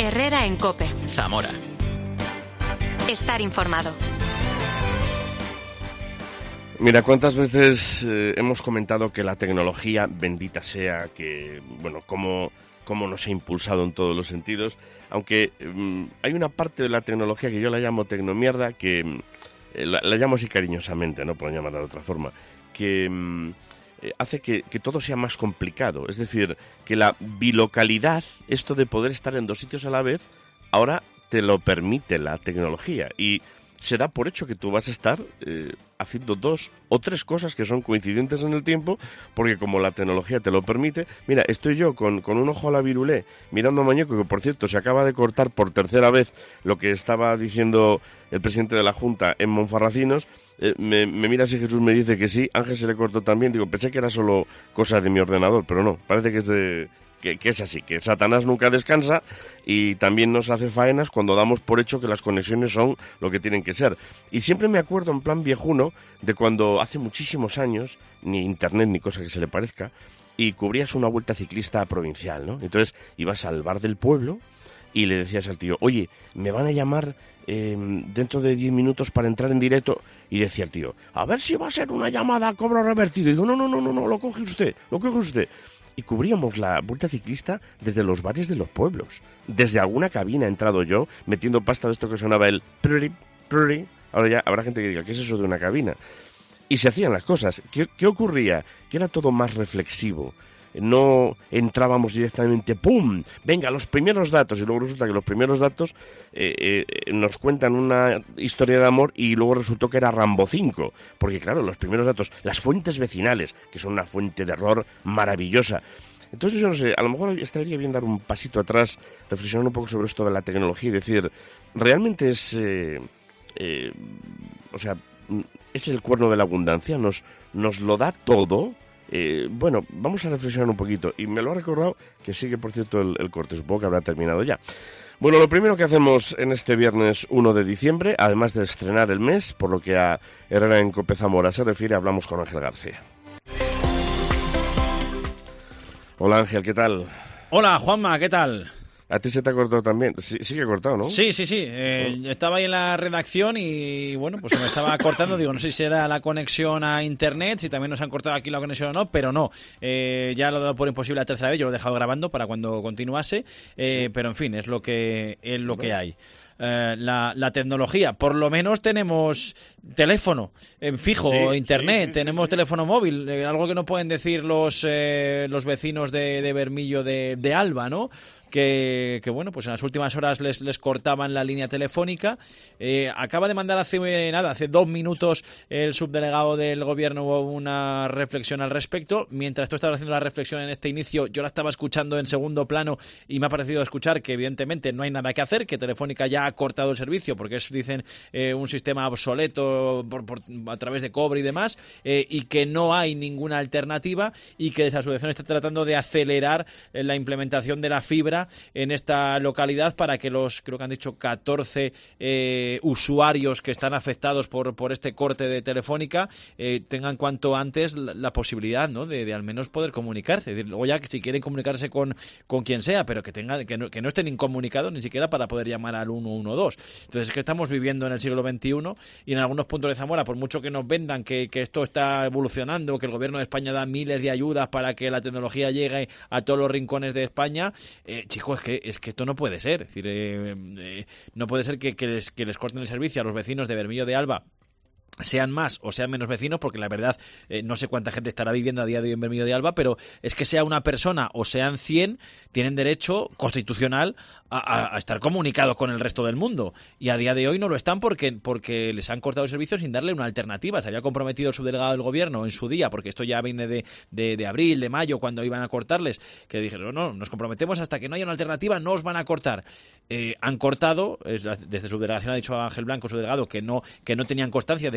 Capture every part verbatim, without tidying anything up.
Herrera en COPE. Zamora. Estar informado. Mira, cuántas veces eh, hemos comentado que la tecnología, bendita sea, que, bueno, cómo, cómo nos ha impulsado en todos los sentidos, aunque eh, hay una parte de la tecnología que yo la llamo tecnomierda, que eh, la, la llamo así cariñosamente, no puedo llamarla de otra forma, que eh, hace que, que todo sea más complicado. Es decir, que la bilocalidad, esto de poder estar en dos sitios a la vez, ahora te lo permite la tecnología y se da por hecho que tú vas a estar eh, haciendo dos o tres cosas que son coincidentes en el tiempo, porque como la tecnología te lo permite. Mira, estoy yo con, con un ojo a la virulé, mirando a Mañueco, que por cierto se acaba de cortar por tercera vez lo que estaba diciendo el presidente de la Junta en Monfarracinos. Eh, me, me mira si Jesús me dice que sí, Ángel se le cortó también. Digo, pensé que era solo cosa de mi ordenador, pero no, parece que es de... Que, que es así, que Satanás nunca descansa y también nos hace faenas cuando damos por hecho que las conexiones son lo que tienen que ser. Y siempre me acuerdo en plan viejuno de cuando hace muchísimos años, ni internet ni cosa que se le parezca, y cubrías una vuelta ciclista provincial, ¿no? Entonces ibas al bar del pueblo y le decías al tío, oye, me van a llamar eh, dentro de diez minutos para entrar en directo. Y decía el tío, a ver si va a ser una llamada a cobro revertido. Y digo, no, no, no, no, no, lo coge usted, lo coge usted. Y cubríamos la vuelta ciclista desde los bares de los pueblos. Desde alguna cabina he entrado yo, metiendo pasta de esto que sonaba el pruri, pruri. Ahora ya habrá gente que diga, ¿qué es eso de una cabina? Y se hacían las cosas. ¿Qué, qué ocurría? Que era todo más reflexivo. No entrábamos directamente, ¡pum!, venga, los primeros datos, y luego resulta que los primeros datos eh, eh, nos cuentan una historia de amor y luego resultó que era Rambo cinco, porque claro, los primeros datos, las fuentes vecinales, que son una fuente de error maravillosa. Entonces, yo no sé, a lo mejor estaría bien dar un pasito atrás, reflexionar un poco sobre esto de la tecnología y decir, realmente es, eh, eh, o sea, es el cuerno de la abundancia, nos, nos lo da todo. Eh, bueno, vamos a reflexionar un poquito. Y me lo ha recordado que sigue, por cierto, el, el corte. Supongo que habrá terminado ya. Bueno, lo primero que hacemos en este viernes uno de diciembre, además de estrenar el mes, por lo que a Herrera en COPE Zamora se refiere, hablamos con Ángel García. Hola Ángel, ¿qué tal? Hola Juanma, ¿qué tal? ¿A ti se te ha cortado también? Sí, sí que ha cortado, ¿no? Sí, sí, sí. Eh, ¿no? Estaba ahí en la redacción y, bueno, pues se me estaba cortando. Digo, no sé si era la conexión a internet, si también nos han cortado aquí la conexión o no, pero no. Eh, ya lo he dado por imposible la tercera vez. Yo lo he dejado grabando para cuando continuase. Eh, sí. Pero, en fin, es lo que, es lo que hay. Eh, la, la tecnología, por lo menos tenemos teléfono en fijo, sí, internet, sí, sí, tenemos sí, sí. teléfono móvil, eh, algo que no pueden decir los eh, los vecinos de, de Bermillo de, de Alba, ¿no? Que, que, bueno, pues en las últimas horas les, les cortaban la línea telefónica. Eh, acaba de mandar hace eh, nada, hace dos minutos el subdelegado del gobierno una reflexión al respecto. Mientras tú estabas haciendo la reflexión en este inicio, yo la estaba escuchando en segundo plano y me ha parecido escuchar que evidentemente no hay nada que hacer, que Telefónica ya ha cortado el servicio porque es, dicen, eh, un sistema obsoleto por, por, a través de cobre y demás, eh, y que no hay ninguna alternativa y que desde la asociación está tratando de acelerar eh, la implementación de la fibra en esta localidad para que los, creo que han dicho catorce eh, usuarios que están afectados por, por este corte de Telefónica eh, tengan cuanto antes la, la posibilidad, ¿no?, de, de al menos poder comunicarse. Es decir, luego ya que si quieren comunicarse con, con quien sea, pero que tengan que no, que no estén incomunicados ni siquiera para poder llamar al uno uno dos. Entonces es que estamos viviendo en el siglo veintiuno y en algunos puntos de Zamora, por mucho que nos vendan que, que esto está evolucionando, que el gobierno de España da miles de ayudas para que la tecnología llegue a todos los rincones de España, eh, chicos, es que, es que esto no puede ser. Es decir, eh, eh, no puede ser que, que, les, que les corten el servicio a los vecinos de Bermillo de Alba, sean más o sean menos vecinos, porque la verdad eh, no sé cuánta gente estará viviendo a día de hoy en Bermillo de Alba, pero es que sea una persona o sean cien, tienen derecho constitucional a, a, a estar comunicados con el resto del mundo, y a día de hoy no lo están porque, porque les han cortado el servicio sin darle una alternativa. Se había comprometido el subdelegado del gobierno en su día, porque esto ya viene de, de, de abril, de mayo, cuando iban a cortarles, que dijeron, no, no, nos comprometemos hasta que no haya una alternativa, no os van a cortar. Eh, han cortado, es, desde su delegación ha dicho Ángel Blanco, su delegado, que no, que no tenían constancia de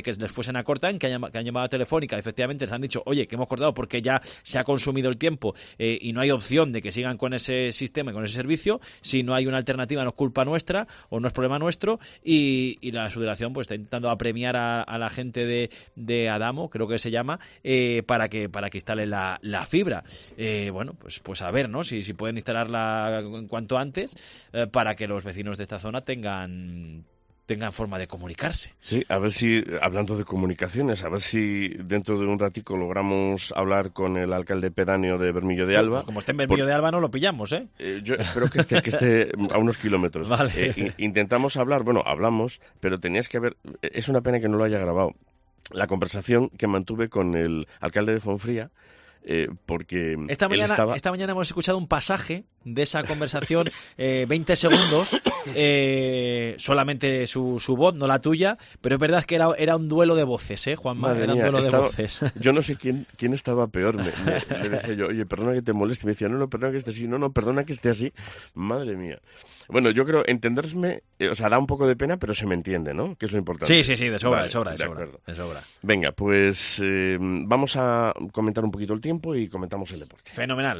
que les fuesen a cortar, que han, que han llamado a Telefónica, efectivamente les han dicho, oye, que hemos cortado porque ya se ha consumido el tiempo eh, y no hay opción de que sigan con ese sistema y con ese servicio. Si no hay una alternativa no es culpa nuestra o no es problema nuestro, y, y la subdelegación pues está intentando apremiar a, a la gente de, de Adamo, creo que se llama, eh, para que para que instale la, la fibra. Eh, bueno, pues pues a ver, ¿no? Si, si pueden instalarla en cuanto antes, eh, para que los vecinos de esta zona tengan tengan forma de comunicarse. Sí, a ver si, hablando de comunicaciones, a ver si dentro de un ratico logramos hablar con el alcalde pedáneo de Bermillo de Alba. Pues como esté en Bermillo Por... de Alba no lo pillamos, ¿eh? eh yo espero que esté, que esté a unos kilómetros. Vale. Eh, intentamos hablar, bueno, hablamos, pero tenías que haber... Es una pena que no lo haya grabado. La conversación que mantuve con el alcalde de Fonfría, eh, porque esta mañana, estaba... esta mañana hemos escuchado un pasaje de esa conversación, eh, veinte segundos, eh, solamente su, su voz, no la tuya, pero es verdad que era, era un duelo de voces, ¿eh, Juanma? Madre Era un mía, duelo estaba, de voces. Yo no sé quién, quién estaba peor. Me, me, le decía yo, oye, perdona que te moleste. Me decía, no, no, perdona que esté así. No, no, perdona que esté así. Madre mía. Bueno, yo creo, entenderme, eh, o sea, da un poco de pena, pero se me entiende, ¿no? Que es lo importante. Sí, sí, sí, de sobra, vale, de sobra, de, de sobra, acuerdo. de sobra. Venga, pues eh, vamos a comentar un poquito el tiempo y comentamos el deporte. Fenomenal.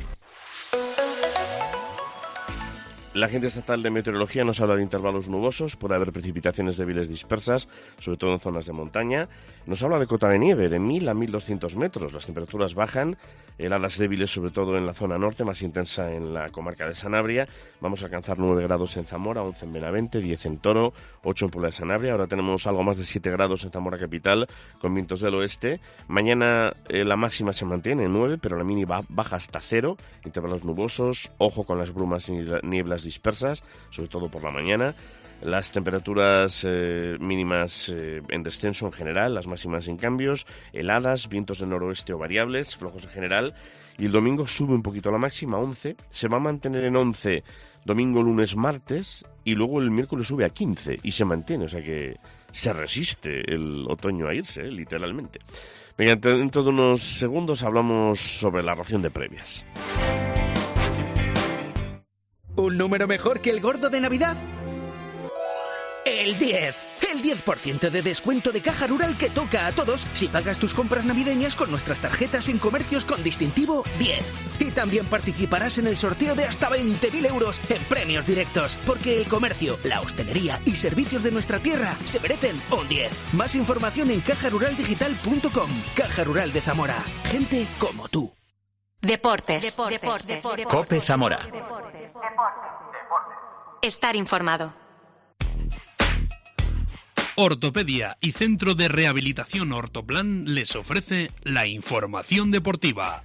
La Agencia Estatal de Meteorología nos habla de intervalos nubosos, puede haber precipitaciones débiles dispersas, sobre todo en zonas de montaña. Nos habla de cota de nieve de mil a mil doscientos metros, las temperaturas bajan, heladas débiles sobre todo en la zona norte, más intensa en la comarca de Sanabria. Vamos a alcanzar nueve grados en Zamora, once en Benavente, diez en Toro, ocho en Puebla de Sanabria. Ahora tenemos algo más de siete grados en Zamora capital, con vientos del oeste. Mañana eh, la máxima se mantiene en nueve, pero la mínima baja hasta cero, intervalos nubosos, ojo con las brumas y nieblas dispersas, sobre todo por la mañana. Las temperaturas eh, mínimas eh, en descenso en general, las máximas sin cambios, heladas, vientos del noroeste o variables, flojos en general. Y el domingo sube un poquito la máxima, once, se va a mantener en once domingo, lunes, martes, y luego el miércoles sube a quince y se mantiene, o sea que se resiste el otoño a irse, eh, literalmente. Venga, dentro de unos segundos hablamos sobre la ración de previas. ¿Un número mejor que el gordo de Navidad? El diez. El diez por ciento de descuento de Caja Rural que toca a todos si pagas tus compras navideñas con nuestras tarjetas en comercios con distintivo diez. Y también participarás en el sorteo de hasta veinte mil euros en premios directos. Porque el comercio, la hostelería y servicios de nuestra tierra se merecen un diez. Más información en caja rural digital punto com. Caja Rural de Zamora. Gente como tú. Deportes. Deportes. Deportes. Deportes. COPE Zamora. Estar informado. Ortopedia y Centro de Rehabilitación Ortoplan les ofrece la información deportiva.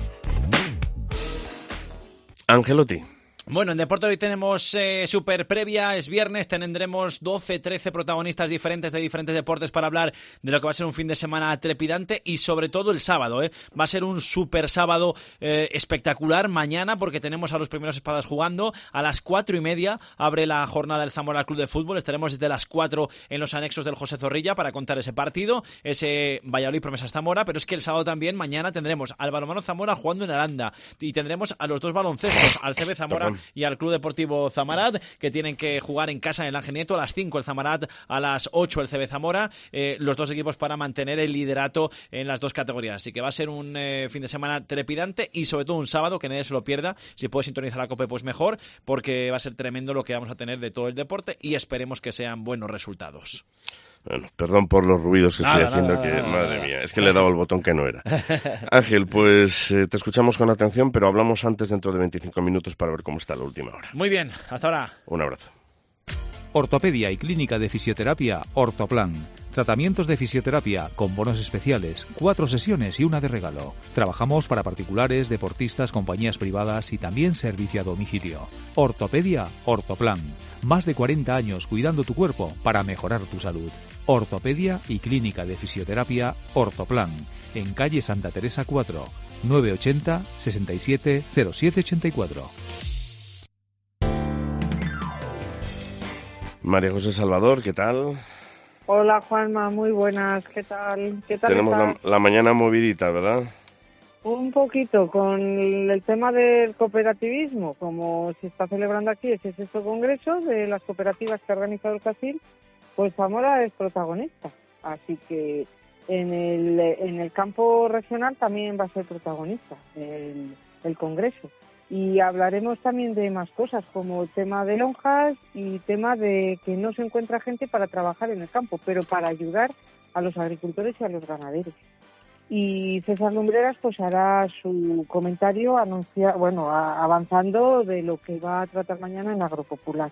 Angelotti. Bueno, en Deporte hoy tenemos eh, super previa, es viernes, tendremos doce, trece protagonistas diferentes de diferentes deportes para hablar de lo que va a ser un fin de semana trepidante y sobre todo el sábado, ¿eh? Va a ser un super sábado eh, espectacular mañana porque tenemos a los primeros espadas jugando. A las cuatro y media abre la jornada del Zamora Club de Fútbol, estaremos desde las cuatro en los anexos del José Zorrilla para contar ese partido, ese Valladolid Promesas Zamora, pero es que el sábado también, mañana tendremos al Balonmano Zamora jugando en Aranda y tendremos a los dos baloncestos, al C B Zamora y al Club Deportivo Zamarat, que tienen que jugar en casa en el Ángel Nieto a las cinco el Zamarat, a las ocho el C B Zamora, eh, los dos equipos para mantener el liderato en las dos categorías. Así que va a ser un eh, fin de semana trepidante y sobre todo un sábado que nadie se lo pierda. Si puede sintonizar la COPE, pues mejor, porque va a ser tremendo lo que vamos a tener de todo el deporte y esperemos que sean buenos resultados. Bueno, perdón por los ruidos que estoy nada, haciendo, nada, que nada, madre nada. mía, es que le he dado el botón que no era. Ángel, pues eh, te escuchamos con atención, pero hablamos antes dentro de veinticinco minutos para ver cómo está la última hora. Muy bien, hasta ahora. Un abrazo. Ortopedia y Clínica de Fisioterapia Ortoplan. Tratamientos de fisioterapia con bonos especiales, cuatro sesiones y una de regalo. Trabajamos para particulares, deportistas, compañías privadas y también servicio a domicilio. Ortopedia Ortoplan. Más de cuarenta años cuidando tu cuerpo para mejorar tu salud. Ortopedia y Clínica de Fisioterapia Ortoplan. En calle Santa Teresa cuatro, nueve ochenta, sesenta y siete, cero siete ochenta y cuatro. María José Salvador, ¿qué tal? Hola Juanma, muy buenas, ¿qué tal? ¿Qué tal Tenemos la, estás? la mañana movidita, ¿verdad? Un poquito con el tema del cooperativismo, como se está celebrando aquí ese sexto congreso de las cooperativas que ha organizado el CACIL, pues Zamora es protagonista. Así que en el, en el campo regional también va a ser protagonista el, el Congreso. Y hablaremos también de más cosas, como tema de lonjas y tema de que no se encuentra gente para trabajar en el campo, pero para ayudar a los agricultores y a los ganaderos. Y César Lumbreras pues hará su comentario anuncia, bueno, a, avanzando de lo que va a tratar mañana en Agropopular.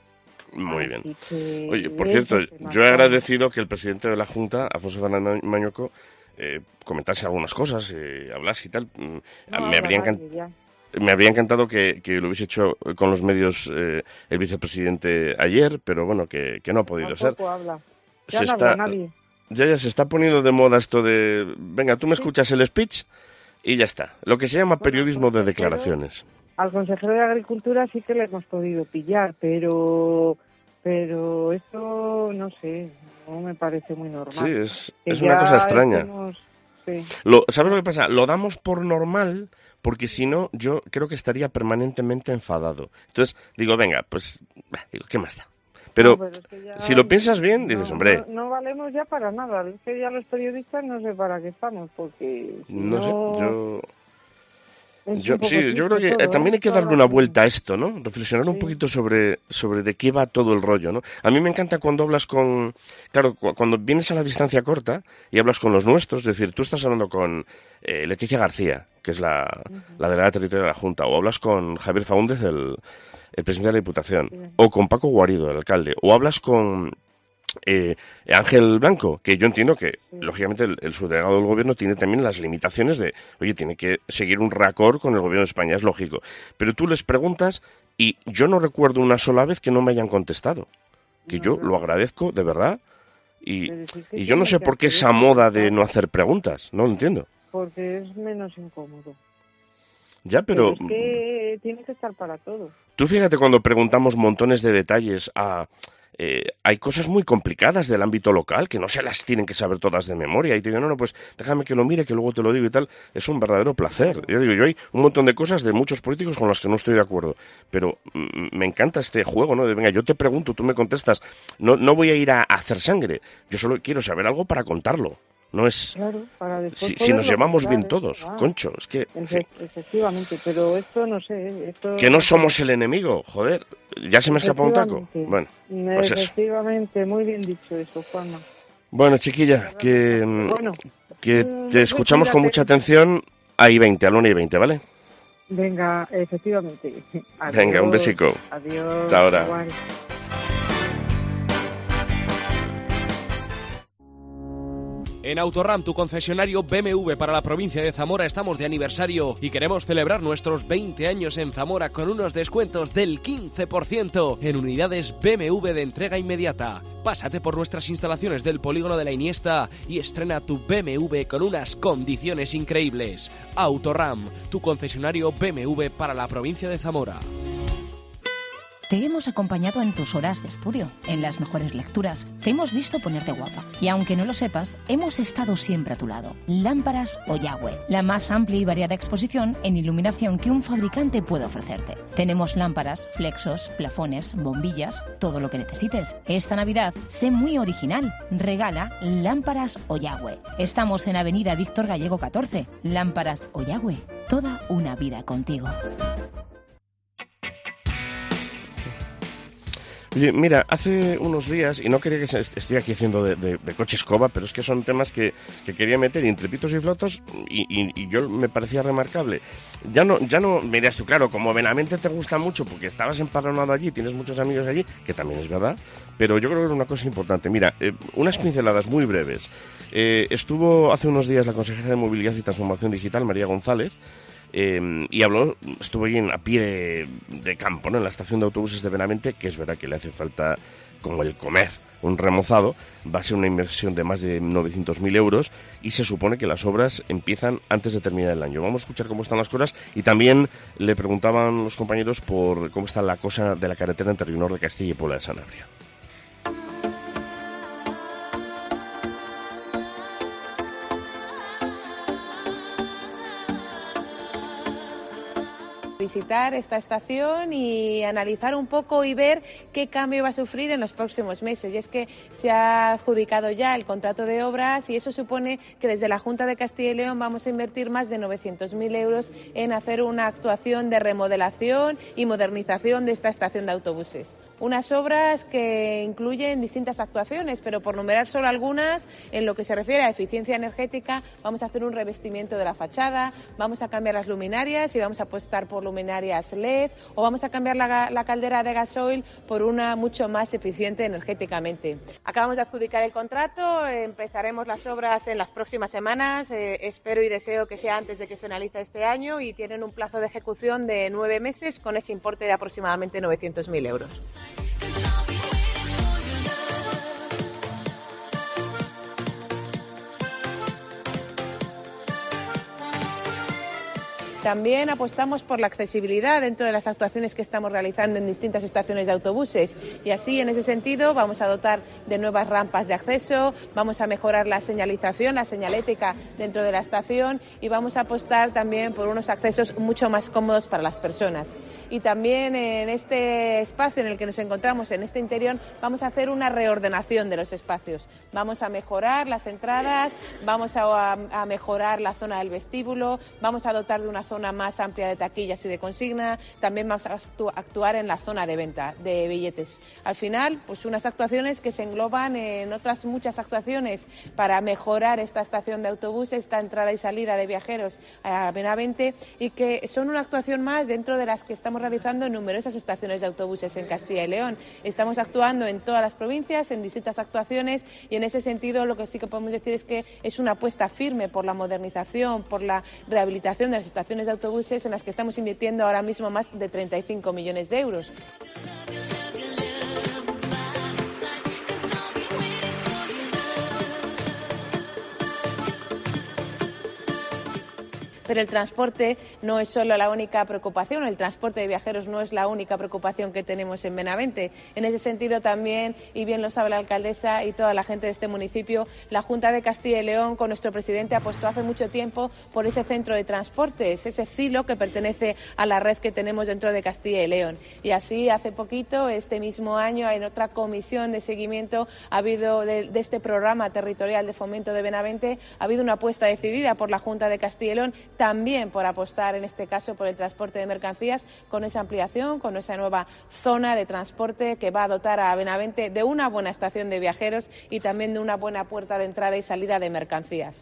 Muy bien. Que Oye, por cierto, yo he agradecido que el presidente de la Junta, Alfonso Fernández Mañueco, eh, comentase algunas cosas, eh, hablase y tal. No, me, habría encan... me habría encantado que, que lo hubiese hecho con los medios eh, el vicepresidente ayer, pero bueno, que, que no ha podido Tampoco ser. Habla. Ya Se no está... habla nadie. Ya, ya se está poniendo de moda esto de, venga, tú me escuchas el speech y ya está. Lo que se llama periodismo de declaraciones. Al consejero de Agricultura sí que le hemos podido pillar, pero pero esto, no sé, no me parece muy normal. Sí, es, es una cosa extraña. Estemos, sí. Lo, ¿Sabes lo que pasa? Lo damos por normal porque si no, yo creo que estaría permanentemente enfadado. Entonces, digo, venga, pues, digo, ¿qué más da? Pero, no, pero es que ya, si lo piensas bien, no, dices, hombre... No, no valemos ya para nada. Es que ya los periodistas no sé para qué estamos, porque... Si no, no sé, yo... Yo, sí, yo creo que todo, también hay que darle una vuelta a esto, ¿no? Reflexionar sí. un poquito sobre, sobre de qué va todo el rollo, ¿no? A mí me encanta cuando hablas con... Claro, cu cuando vienes a la distancia corta y hablas con los nuestros, es decir, tú estás hablando con eh, Leticia García, que es la, uh-huh. la delegada territorial de la Junta, o hablas con Javier Faúndez, el, el presidente de la Diputación, sí. o con Paco Guarido, el alcalde, o hablas con... Eh, Ángel Blanco, que yo entiendo que, sí. lógicamente, el, el subdelegado del gobierno tiene también las limitaciones de, oye, tiene que seguir un raccord con el gobierno de España, es lógico. Pero tú les preguntas y yo no recuerdo una sola vez que no me hayan contestado. Que no, yo no. lo agradezco, de verdad. Y, y yo no sé por qué esa moda de no hacer preguntas, no lo entiendo. Porque es menos incómodo. Ya, pero... pero es que tiene que estar para todo. Tú fíjate cuando preguntamos montones de detalles a... Eh, hay cosas muy complicadas del ámbito local que no se las tienen que saber todas de memoria y te digo, no, no, pues déjame que lo mire, que luego te lo digo y tal. Es un verdadero placer. Yo digo, yo hay un montón de cosas de muchos políticos con las que no estoy de acuerdo, pero mm, me encanta este juego, ¿no? De venga, yo te pregunto, tú me contestas. No, no voy a ir a, a hacer sangre. Yo solo quiero saber algo para contarlo. No es... Claro, para después si, si nos llevamos contar, bien todos, ah, concho, es que... Efe, efectivamente, pero esto no sé... Esto... Que no somos el enemigo, joder. ¿Ya se me escapa un taco? Bueno, pues efectivamente, eso. Muy bien dicho eso, Juanma. Bueno, chiquilla, que, bueno, que te escuchamos con mucha atención a I veinte, a la una y veinte, ¿vale? Venga, efectivamente. Adiós, venga, un besico. Adiós. Hasta ahora. Igual. En Autoram, tu concesionario B M W para la provincia de Zamora, estamos de aniversario y queremos celebrar nuestros veinte años en Zamora con unos descuentos del quince por ciento en unidades B M W de entrega inmediata. Pásate por nuestras instalaciones del Polígono de la Iniesta y estrena tu B M W con unas condiciones increíbles. Autoram, tu concesionario B M W para la provincia de Zamora. Te hemos acompañado en tus horas de estudio, en las mejores lecturas. Te hemos visto ponerte guapa. Y aunque no lo sepas, hemos estado siempre a tu lado. Lámparas Oyagüe, la más amplia y variada exposición en iluminación que un fabricante puede ofrecerte. Tenemos lámparas, flexos, plafones, bombillas, todo lo que necesites. Esta Navidad, sé muy original. Regala Lámparas Oyagüe. Estamos en Avenida Víctor Gallego catorce. Lámparas Oyagüe. Toda una vida contigo. Oye, mira, hace unos días, y no quería que se, estoy aquí haciendo de, de, de coche escoba, pero es que son temas que, que quería meter entre pitos y flotos y, y, y yo me parecía remarcable. Ya no, ya no, me dirás tú, claro, como Benavente te gusta mucho porque estabas empadronado allí, tienes muchos amigos allí, que también es verdad, pero yo creo que era una cosa importante. Mira, eh, unas pinceladas muy breves. Eh, estuvo hace unos días la consejera de Movilidad y Transformación Digital, María González, Eh, y habló, estuvo ahí en, a pie de, de campo, ¿no? En la estación de autobuses de Benavente, que es verdad que le hace falta, como el comer, un remozado. Va a ser una inversión de más de novecientos mil euros y se supone que las obras empiezan antes de terminar el año. Vamos a escuchar cómo están las cosas y también le preguntaban los compañeros por cómo está la cosa de la carretera entre Río de Castilla y Puebla de Sanabria. visitar esta estación y analizar un poco y ver qué cambio va a sufrir en los próximos meses. Y es que se ha adjudicado ya el contrato de obras y eso supone que desde la Junta de Castilla y León vamos a invertir más de novecientos mil euros en hacer una actuación de remodelación y modernización de esta estación de autobuses. Unas obras que incluyen distintas actuaciones, pero por numerar solo algunas, en lo que se refiere a eficiencia energética, vamos a hacer un revestimiento de la fachada, vamos a cambiar las luminarias y vamos a apostar por luminarias L E D o vamos a cambiar la, la caldera de gasoil por una mucho más eficiente energéticamente. Acabamos de adjudicar el contrato, empezaremos las obras en las próximas semanas, eh, espero y deseo que sea antes de que finalice este año y tienen un plazo de ejecución de nueve meses con ese importe de aproximadamente novecientos mil euros. También apostamos por la accesibilidad dentro de las actuaciones que estamos realizando en distintas estaciones de autobuses y así, en ese sentido, vamos a dotar de nuevas rampas de acceso, vamos a mejorar la señalización, la señalética dentro de la estación y vamos a apostar también por unos accesos mucho más cómodos para las personas. Y también en este espacio en el que nos encontramos, en este interior, vamos a hacer una reordenación de los espacios. Vamos a mejorar las entradas, vamos a, a mejorar la zona del vestíbulo, vamos a dotar de una zona más amplia de taquillas y de consigna, también vamos a actuar en la zona de venta de billetes. Al final, pues unas actuaciones que se engloban en otras muchas actuaciones para mejorar esta estación de autobuses, esta entrada y salida de viajeros a Benavente y que son una actuación más dentro de las que estamos realizando en numerosas estaciones de autobuses en Castilla y León. Estamos actuando en todas las provincias, en distintas actuaciones y en ese sentido lo que sí que podemos decir es que es una apuesta firme por la modernización, por la rehabilitación de las estaciones de autobuses en las que estamos invirtiendo ahora mismo más de treinta y cinco millones de euros. Pero el transporte no es solo la única preocupación, el transporte de viajeros no es la única preocupación que tenemos en Benavente. En ese sentido también, y bien lo sabe la alcaldesa y toda la gente de este municipio, la Junta de Castilla y León con nuestro presidente apostó hace mucho tiempo por ese centro de transportes, ese CILO que pertenece a la red que tenemos dentro de Castilla y León. Y así hace poquito, este mismo año, en otra comisión de seguimiento ha habido de, de este programa territorial de fomento de Benavente, ha habido una apuesta decidida por la Junta de Castilla y León también por apostar, en este caso, por el transporte de mercancías con esa ampliación, con esa nueva zona de transporte que va a dotar a Benavente de una buena estación de viajeros y también de una buena puerta de entrada y salida de mercancías.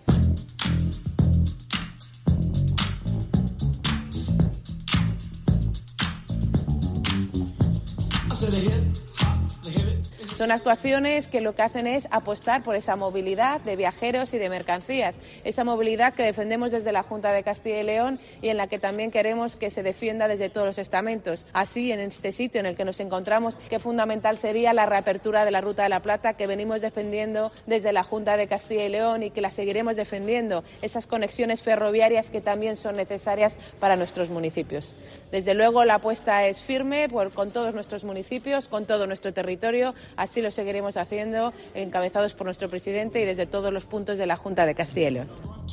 Son actuaciones que lo que hacen es apostar por esa movilidad de viajeros y de mercancías, esa movilidad que defendemos desde la Junta de Castilla y León y en la que también queremos que se defienda desde todos los estamentos. Así, en este sitio en el que nos encontramos, qué fundamental sería la reapertura de la Ruta de la Plata que venimos defendiendo desde la Junta de Castilla y León y que la seguiremos defendiendo, esas conexiones ferroviarias que también son necesarias para nuestros municipios. Desde luego, la apuesta es firme por, con todos nuestros municipios, con todo nuestro territorio. Así lo seguiremos haciendo, encabezados por nuestro presidente y desde todos los puntos de la Junta de Castilla y León.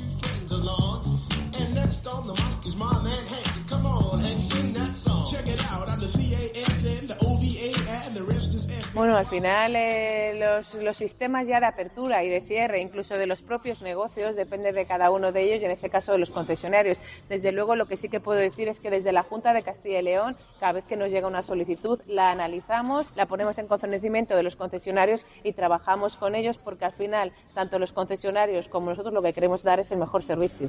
Bueno, al final eh, los, los sistemas ya de apertura y de cierre, incluso de los propios negocios, depende de cada uno de ellos y en ese caso de los concesionarios. Desde luego, lo que sí que puedo decir es que desde la Junta de Castilla y León, cada vez que nos llega una solicitud, la analizamos, la ponemos en conocimiento de los concesionarios y trabajamos con ellos porque al final, tanto los concesionarios como nosotros lo que queremos dar es el mejor servicio.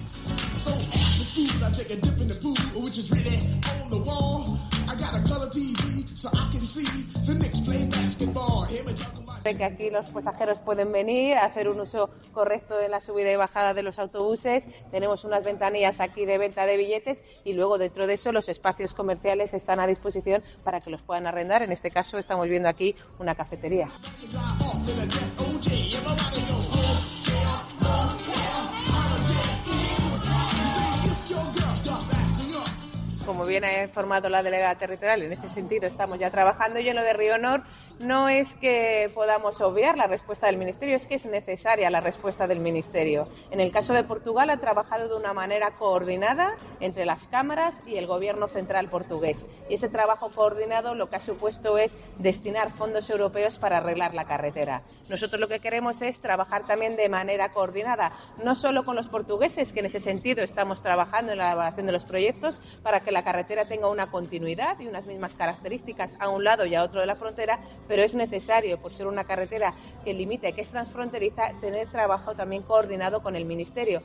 Que aquí los pasajeros pueden venir a hacer un uso correcto de la subida y bajada de los autobuses. Tenemos unas ventanillas aquí de venta de billetes y luego dentro de eso los espacios comerciales están a disposición para que los puedan arrendar. En este caso estamos viendo aquí una cafetería. Como bien ha informado la delegada territorial, en ese sentido estamos ya trabajando y en lo de Río Honor no es que podamos obviar la respuesta del Ministerio, es que es necesaria la respuesta del Ministerio. En el caso de Portugal ha trabajado de una manera coordinada entre las cámaras y el Gobierno central portugués. Y ese trabajo coordinado lo que ha supuesto es destinar fondos europeos para arreglar la carretera. Nosotros lo que queremos es trabajar también de manera coordinada, no solo con los portugueses, que en ese sentido estamos trabajando en la elaboración de los proyectos para que la carretera tenga una continuidad y unas mismas características a un lado y a otro de la frontera, pero es necesario, por ser una carretera que limita, que es transfronteriza, tener trabajo también coordinado con el Ministerio.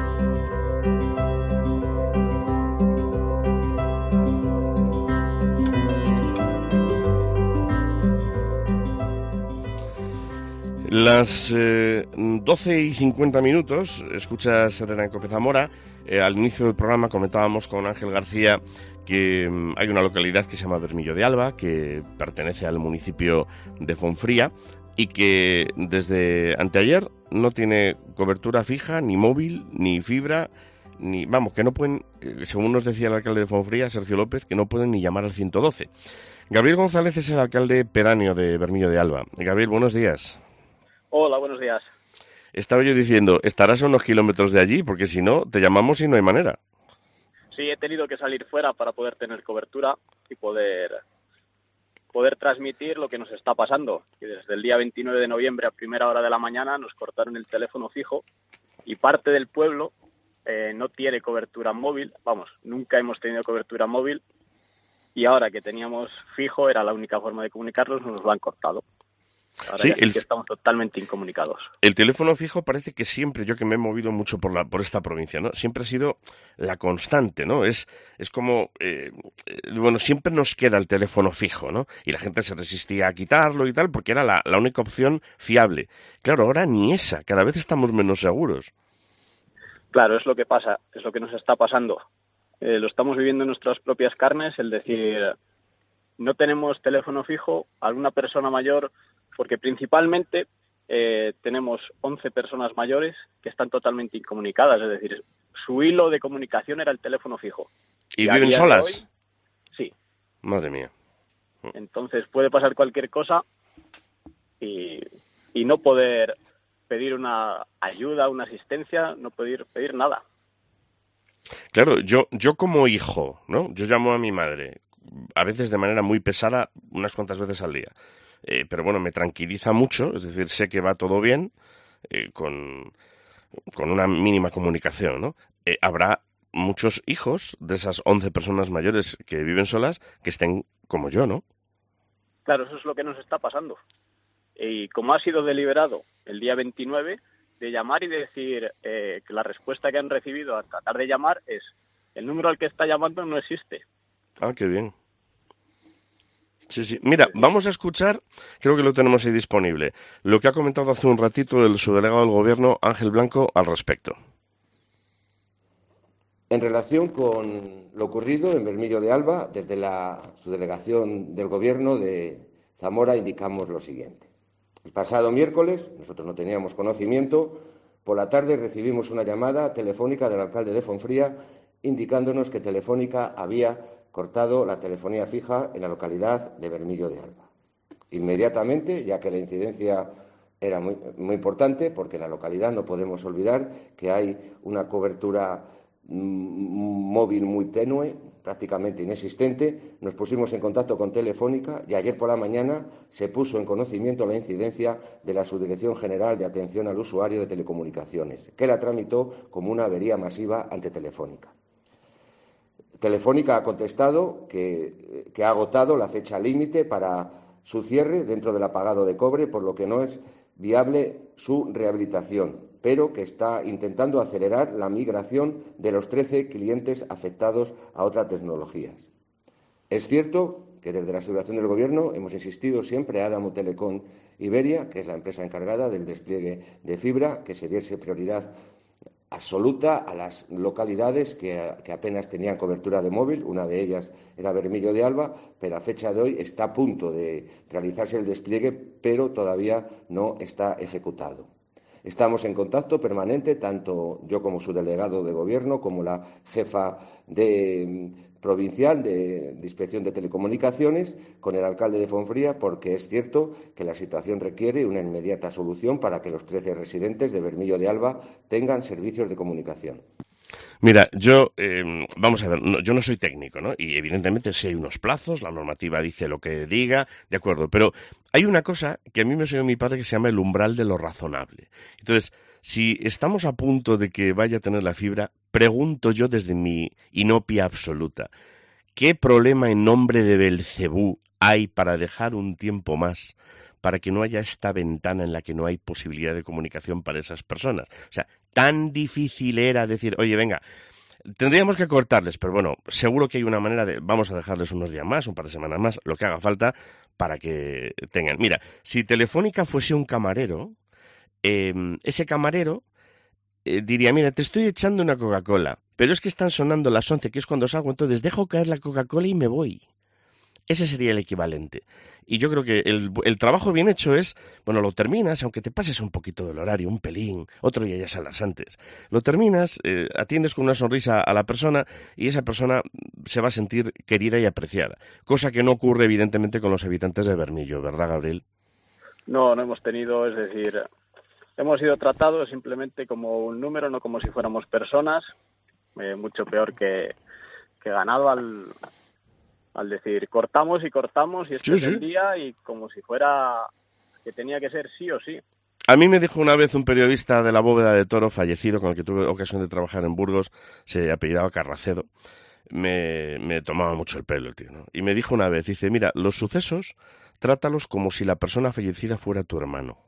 Las eh, doce y cincuenta minutos, escuchas Herrera en Cope Zamora. Eh, al inicio del programa comentábamos con Ángel García que mm, hay una localidad que se llama Bermillo de Alba, que pertenece al municipio de Fonfría y que desde anteayer no tiene cobertura fija, ni móvil, ni fibra, ni vamos, que no pueden, eh, según nos decía el alcalde de Fonfría, Sergio López, que no pueden ni llamar al ciento doce. Gabriel González es el alcalde pedáneo de Bermillo de Alba. Gabriel, buenos días. Hola, buenos días. Estaba yo diciendo, estarás a unos kilómetros de allí, porque si no, te llamamos y no hay manera. Sí, he tenido que salir fuera para poder tener cobertura y poder, poder transmitir lo que nos está pasando. Y desde el día veintinueve de noviembre a primera hora de la mañana nos cortaron el teléfono fijo y parte del pueblo eh, no tiene cobertura móvil. Vamos, nunca hemos tenido cobertura móvil y ahora que teníamos fijo era la única forma de comunicarnos, nos lo han cortado. Ahora sí, ya el, que estamos totalmente incomunicados. El teléfono fijo parece que siempre, yo que me he movido mucho por la por esta provincia, ¿no? Siempre ha sido la constante, ¿no? Es es como, eh, bueno, siempre nos queda el teléfono fijo, ¿no? Y la gente se resistía a quitarlo y tal, porque era la, la única opción fiable. Claro, ahora ni esa, cada vez estamos menos seguros. Claro, es lo que pasa, es lo que nos está pasando. Eh, lo estamos viviendo en nuestras propias carnes, el decir, no tenemos teléfono fijo, alguna persona mayor... Porque principalmente eh, tenemos once personas mayores que están totalmente incomunicadas, es decir, su hilo de comunicación era el teléfono fijo. ¿Y, y viven solas? Hoy, sí. Madre mía. Entonces puede pasar cualquier cosa y, y no poder pedir una ayuda, una asistencia, no poder pedir nada. Claro, yo, yo como hijo, ¿no? Yo llamo a mi madre, a veces de manera muy pesada, unas cuantas veces al día. Eh, pero bueno, me tranquiliza mucho, es decir, sé que va todo bien, eh, con, con una mínima comunicación, ¿no? Eh, habrá muchos hijos de esas once personas mayores que viven solas que estén como yo, ¿no? Claro, eso es lo que nos está pasando. Y como ha sido deliberado el día veintinueve, de llamar y de decir eh, que la respuesta que han recibido al tratar de llamar es el número al que está llamando no existe. Ah, qué bien. Sí, sí. Mira, vamos a escuchar, creo que lo tenemos ahí disponible, lo que ha comentado hace un ratito el subdelegado del Gobierno, Ángel Blanco, al respecto. En relación con lo ocurrido en Bermillo de Alba, desde la subdelegación del Gobierno de Zamora indicamos lo siguiente. El pasado miércoles, nosotros no teníamos conocimiento, por la tarde recibimos una llamada telefónica del alcalde de Fonfría indicándonos que Telefónica había cortado la telefonía fija en la localidad de Bermillo de Alba. Inmediatamente, ya que la incidencia era muy, muy importante, porque en la localidad no podemos olvidar que hay una cobertura mm, móvil muy tenue, prácticamente inexistente, nos pusimos en contacto con Telefónica y ayer por la mañana se puso en conocimiento la incidencia de la Subdirección General de Atención al Usuario de Telecomunicaciones, que la tramitó como una avería masiva ante Telefónica. Telefónica ha contestado que, que ha agotado la fecha límite para su cierre dentro del apagado de cobre, por lo que no es viable su rehabilitación, pero que está intentando acelerar la migración de los trece clientes afectados a otras tecnologías. Es cierto que desde la subdelegación del Gobierno hemos insistido siempre a Adamu Telecom Iberia, que es la empresa encargada del despliegue de fibra, que se diese prioridad absoluta a las localidades que, que apenas tenían cobertura de móvil. Una de ellas era Bermillo de Alba, pero a fecha de hoy está a punto de realizarse el despliegue, pero todavía no está ejecutado. Estamos en contacto permanente, tanto yo como subdelegado de Gobierno, como la jefa de provincial de, de Inspección de Telecomunicaciones con el alcalde de Fonfría, porque es cierto que la situación requiere una inmediata solución para que los trece residentes de Bermillo de Alba tengan servicios de comunicación. Mira, yo, eh, vamos a ver, no, yo no soy técnico, ¿no? Y evidentemente sí hay unos plazos, la normativa dice lo que diga, de acuerdo, pero hay una cosa que a mí me enseñó mi padre que se llama el umbral de lo razonable. Entonces, si estamos a punto de que vaya a tener la fibra, pregunto yo desde mi inopia absoluta, ¿qué problema en nombre de Belcebú hay para dejar un tiempo más para que no haya esta ventana en la que no hay posibilidad de comunicación para esas personas? O sea, tan difícil era decir, oye, venga, tendríamos que cortarles, pero bueno, seguro que hay una manera de, vamos a dejarles unos días más, un par de semanas más, lo que haga falta para que tengan. Mira, si Telefónica fuese un camarero, eh, ese camarero eh, diría, mira, te estoy echando una Coca-Cola, pero es que están sonando las once, que es cuando salgo, entonces dejo caer la Coca-Cola y me voy. Ese sería el equivalente. Y yo creo que el, el trabajo bien hecho es, bueno, lo terminas, aunque te pases un poquito del horario, un pelín, otro día ya saldrás antes. Lo terminas, eh, atiendes con una sonrisa a la persona y esa persona se va a sentir querida y apreciada. Cosa que no ocurre, evidentemente, con los habitantes de Bermillo, ¿verdad, Gabriel? No, no hemos tenido, es decir, hemos sido tratados simplemente como un número, no como si fuéramos personas, eh, mucho peor que, que ganado al... al decir, cortamos y cortamos y este Sí, es sí. el día y como si fuera que tenía que ser sí o sí. A mí me dijo una vez un periodista de la Bóveda de Toro, fallecido, con el que tuve ocasión de trabajar en Burgos, se apellidaba Carracedo, me, me tomaba mucho el pelo el tío, ¿no? Y me dijo una vez, dice, mira, los sucesos, trátalos como si la persona fallecida fuera tu hermano.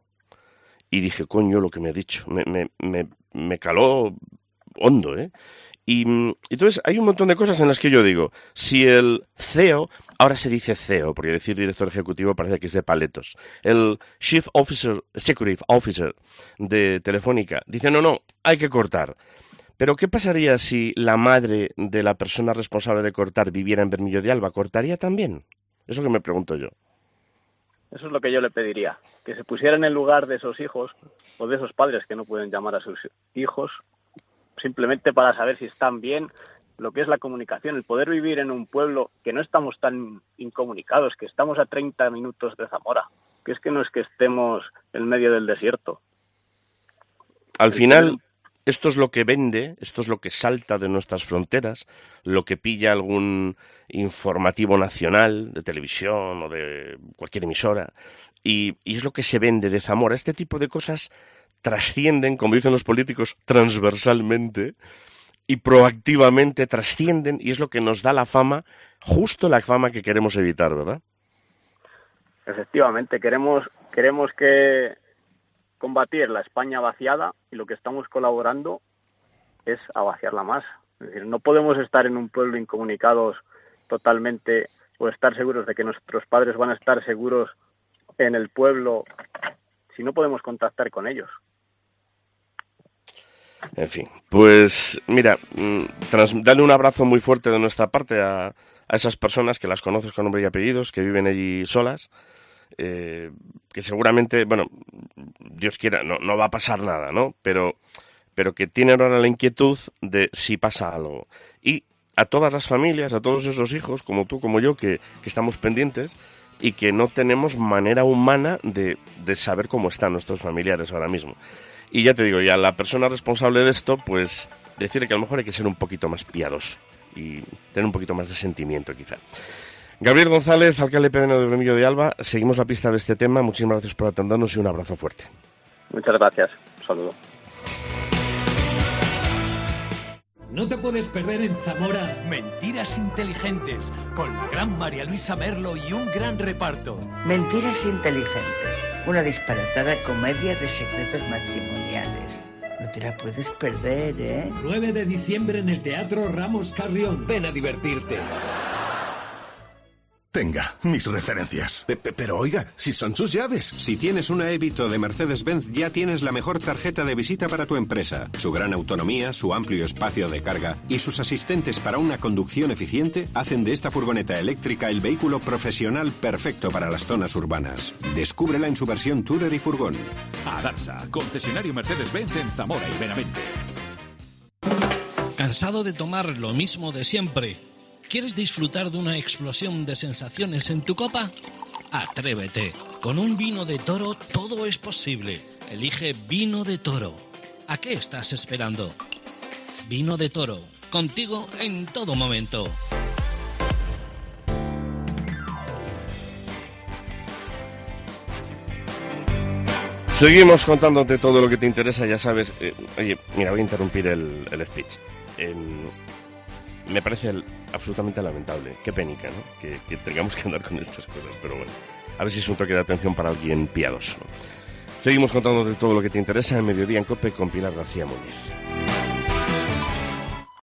Y dije, coño, lo que me ha dicho, me, me, me, me caló hondo, ¿eh? Y entonces hay un montón de cosas en las que yo digo, si el C E O, ahora se dice C E O, porque decir director ejecutivo parece que es de paletos, el Chief Officer, Executive Officer de Telefónica, dice, no, no, hay que cortar. Pero ¿qué pasaría si la madre de la persona responsable de cortar viviera en Bermillo de Alba? ¿Cortaría también? Eso que me pregunto yo. Eso es lo que yo le pediría, que se pusiera en el lugar de esos hijos o de esos padres que no pueden llamar a sus hijos, simplemente para saber si están bien, lo que es la comunicación, el poder vivir en un pueblo que no estamos tan incomunicados, que estamos a treinta minutos de Zamora, que es que no es que estemos en medio del desierto. Al final, esto es lo que vende, esto es lo que salta de nuestras fronteras, lo que pilla algún informativo nacional de televisión o de cualquier emisora, y, y es lo que se vende de Zamora. Este tipo de cosas trascienden, como dicen los políticos, transversalmente y proactivamente trascienden, y es lo que nos da la fama, justo la fama que queremos evitar, ¿verdad? Efectivamente, queremos, queremos que combatir la España vaciada y lo que estamos colaborando es a vaciarla más. Es decir, no podemos estar en un pueblo incomunicados totalmente o estar seguros de que nuestros padres van a estar seguros en el pueblo si no podemos contactar con ellos. En fin, pues mira, tras, dale un abrazo muy fuerte de nuestra parte a, a esas personas que las conoces con nombre y apellidos, que viven allí solas, eh, que seguramente, bueno, Dios quiera, no, no va a pasar nada, ¿no? Pero, pero que tienen ahora la inquietud de si pasa algo. Y a todas las familias, a todos esos hijos, como tú, como yo, que, que estamos pendientes y que no tenemos manera humana de, de saber cómo están nuestros familiares ahora mismo. Y ya te digo, ya la persona responsable de esto, pues decirle que a lo mejor hay que ser un poquito más piadoso y tener un poquito más de sentimiento, quizá. Gabriel González, alcalde pedáneo de Bermillo de Alba, seguimos la pista de este tema. Muchísimas gracias por atendernos y un abrazo fuerte. Muchas gracias. Un saludo. No te puedes perder en Zamora Mentiras inteligentes, con la gran María Luisa Merlo y un gran reparto. Mentiras inteligentes, una disparatada comedia de secretos matrimoniales. No te la puedes perder, ¿eh? nueve de diciembre en el Teatro Ramos Carrión. Ven a divertirte. Tenga, mis referencias. Pe- pe- pero oiga, si son sus llaves. Si tienes una Evito de Mercedes-Benz, ya tienes la mejor tarjeta de visita para tu empresa. Su gran autonomía, su amplio espacio de carga y sus asistentes para una conducción eficiente hacen de esta furgoneta eléctrica el vehículo profesional perfecto para las zonas urbanas. Descúbrela en su versión Tourer y Furgón. Adarsa, concesionario Mercedes-Benz en Zamora y Benavente. ¿Cansado de tomar lo mismo de siempre? ¿Quieres disfrutar de una explosión de sensaciones en tu copa? Atrévete. Con un vino de Toro todo es posible. Elige Vino de Toro. ¿A qué estás esperando? Vino de Toro. Contigo en todo momento. Seguimos contándote todo lo que te interesa, ya sabes. Eh, oye, mira, voy a interrumpir el, el speech. Eh, me parece el, absolutamente lamentable. Qué pénica, ¿no? Que, que tengamos que andar con estas cosas, pero bueno. A ver si es un toque de atención para alguien piadoso. Seguimos contándote todo lo que te interesa en Mediodía en COPE con Pilar García Muñiz.